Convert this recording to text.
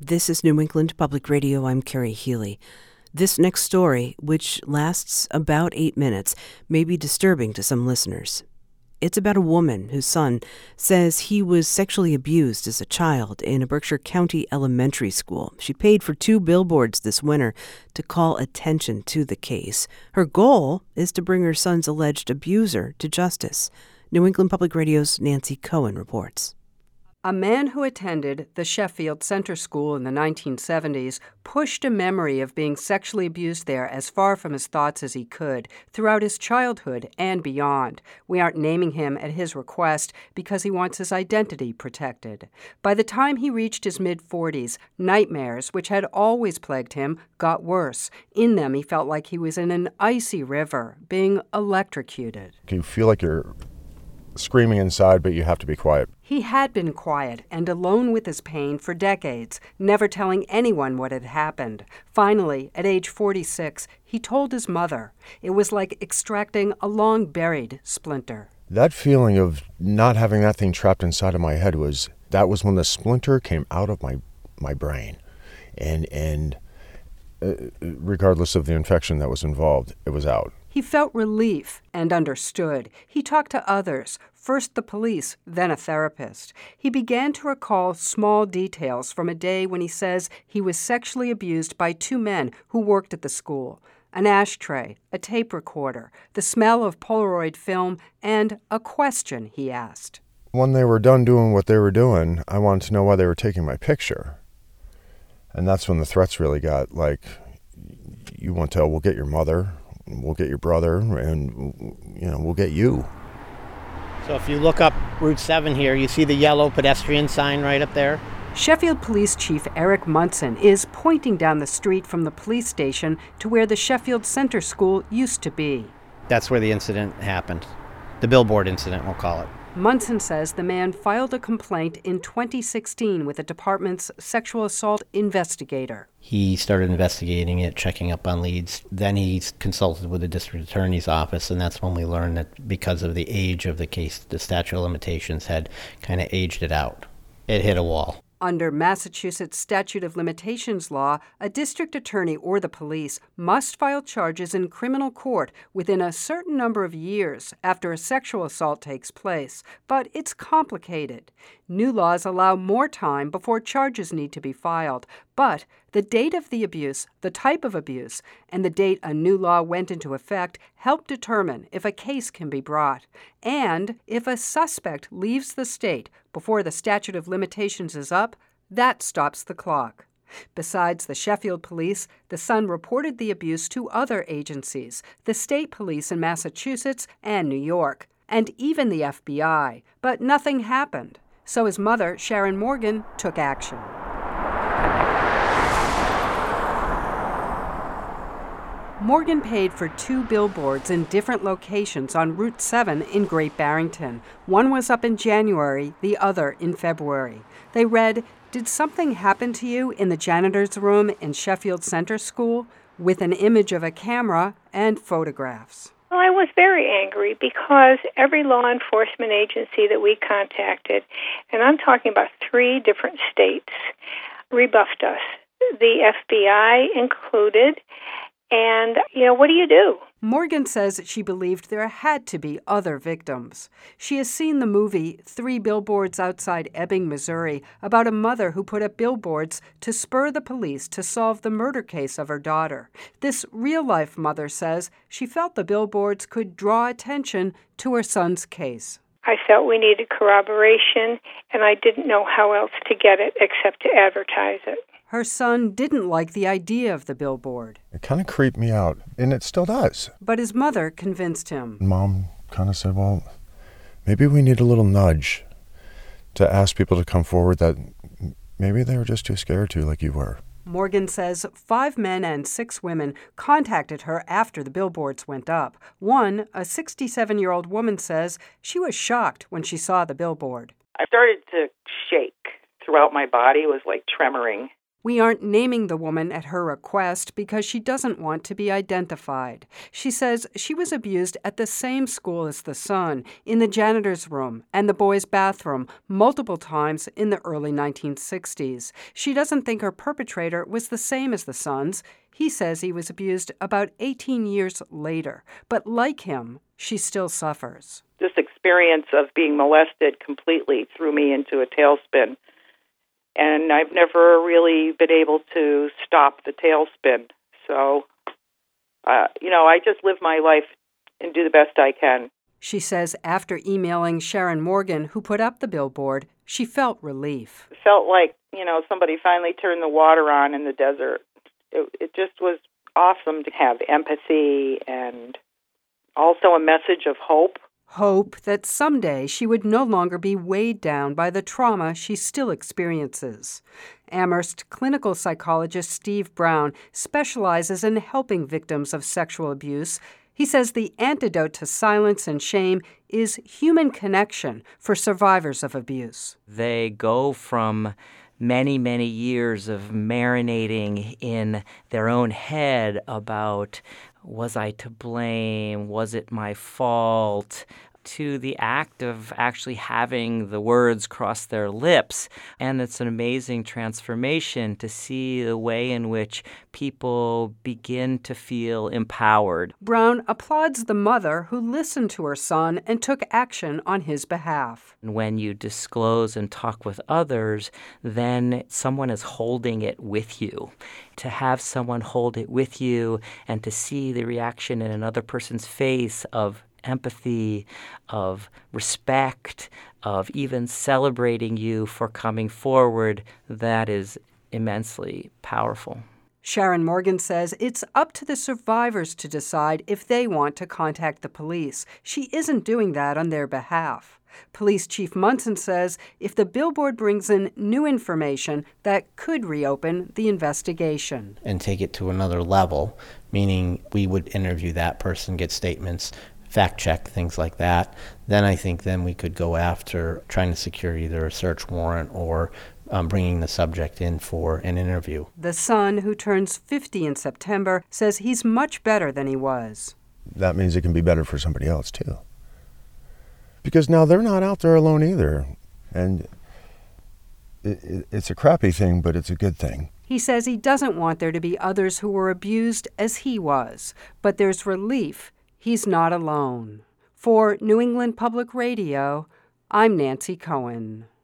This is New England Public Radio. I'm Carrie Healy. This next story, which lasts about 8 minutes, may be disturbing to some listeners. It's about a woman whose son says he was sexually abused as a child in a Berkshire County elementary school. She paid for 2 billboards this winter to call attention to the case. Her goal is to bring her son's alleged abuser to justice. New England Public Radio's Nancy Cohen reports. A man who attended the Sheffield Center School in the 1970s pushed a memory of being sexually abused there as far from his thoughts as he could throughout his childhood and beyond. We aren't naming him at his request because he wants his identity protected. By the time he reached his mid-40s, nightmares, which had always plagued him, got worse. In them, he felt like he was in an icy river, being electrocuted. You feel like you're screaming inside, but you have to be quiet. He had been quiet and alone with his pain for decades, never telling anyone what had happened. Finally, at age 46, he told his mother. It was like extracting a long-buried splinter. That feeling of not having that thing trapped inside of my head was when the splinter came out of my brain. And regardless of the infection that was involved, it was out. He felt relief and understood. He talked to others, first the police, then a therapist. He began to recall small details from a day when he says he was sexually abused by 2 men who worked at the school. An ashtray, a tape recorder, the smell of Polaroid film, and a question he asked. When they were done doing what they were doing, I wanted to know why they were taking my picture. And that's when the threats really got, like, you won't tell, we'll get your mother, we'll get your brother, and, we'll get you. So if you look up Route 7 here, you see the yellow pedestrian sign right up there? Sheffield Police Chief Eric Munson is pointing down the street from the police station to where the Sheffield Center School used to be. That's where the incident happened. The billboard incident, we'll call it. Munson says the man filed a complaint in 2016 with the department's sexual assault investigator. He started investigating it, checking up on leads. Then he consulted with the district attorney's office, and that's when we learned that because of the age of the case, the statute of limitations had kind of aged it out. It hit a wall. Under Massachusetts statute of limitations law, a district attorney or the police must file charges in criminal court within a certain number of years after a sexual assault takes place. But it's complicated. New laws allow more time before charges need to be filed. But the date of the abuse, the type of abuse, and the date a new law went into effect help determine if a case can be brought. And if a suspect leaves the state before the statute of limitations is up, that stops the clock. Besides the Sheffield Police, the Sun reported the abuse to other agencies, the state police in Massachusetts and New York, and even the FBI. But nothing happened. So his mother, Sharon Morgan, took action. Morgan paid for 2 billboards in different locations on Route 7 in Great Barrington. One was up in January, the other in February. They read, "Did something happen to you in the janitor's room in Sheffield Center School?" with an image of a camera and photographs. Well, I was very angry because every law enforcement agency that we contacted, and I'm talking about 3 different states, rebuffed us. The FBI included. And, what do you do? Morgan says she believed there had to be other victims. She has seen the movie 3 Billboards Outside Ebbing, Missouri, about a mother who put up billboards to spur the police to solve the murder case of her daughter. This real-life mother says she felt the billboards could draw attention to her son's case. I felt we needed corroboration, and I didn't know how else to get it except to advertise it. Her son didn't like the idea of the billboard. It kind of creeped me out, and it still does. But his mother convinced him. Mom kind of said, well, maybe we need a little nudge to ask people to come forward that maybe they were just too scared to, like you were. Morgan says 5 men and 6 women contacted her after the billboards went up. One, a 67-year-old woman, says she was shocked when she saw the billboard. I started to shake throughout my body. It was like tremoring. We aren't naming the woman at her request because she doesn't want to be identified. She says she was abused at the same school as the son, in the janitor's room and the boys' bathroom, multiple times in the early 1960s. She doesn't think her perpetrator was the same as the son's. He says he was abused about 18 years later. But like him, she still suffers. This experience of being molested completely threw me into a tailspin. And I've never really been able to stop the tailspin. So, I just live my life and do the best I can. She says after emailing Sharon Morgan, who put up the billboard, she felt relief. It felt like, somebody finally turned the water on in the desert. It just was awesome to have empathy and also a message of hope. Hope that someday she would no longer be weighed down by the trauma she still experiences. Amherst clinical psychologist Steve Brown specializes in helping victims of sexual abuse. He says the antidote to silence and shame is human connection for survivors of abuse. They go from many, many years of marinating in their own head about, was I to blame? Was it my fault? To the act of actually having the words cross their lips. And it's an amazing transformation to see the way in which people begin to feel empowered. Brown applauds the mother who listened to her son and took action on his behalf. When you disclose and talk with others, then someone is holding it with you. To have someone hold it with you and to see the reaction in another person's face of empathy, of respect, of even celebrating you for coming forward, that is immensely powerful. Sharon Morgan says it's up to the survivors to decide if they want to contact the police. She isn't doing that on their behalf. Police Chief Munson says if the billboard brings in new information, that could reopen the investigation. And take it to another level, meaning we would interview that person, get statements, fact check, things like that. Then I think we could go after trying to secure either a search warrant or bringing the subject in for an interview. The son, who turns 50 in September, says he's much better than he was. That means it can be better for somebody else, too. Because now they're not out there alone either. And it's a crappy thing, but it's a good thing. He says he doesn't want there to be others who were abused as he was, but there's relief. He's not alone. For New England Public Radio, I'm Nancy Cohen.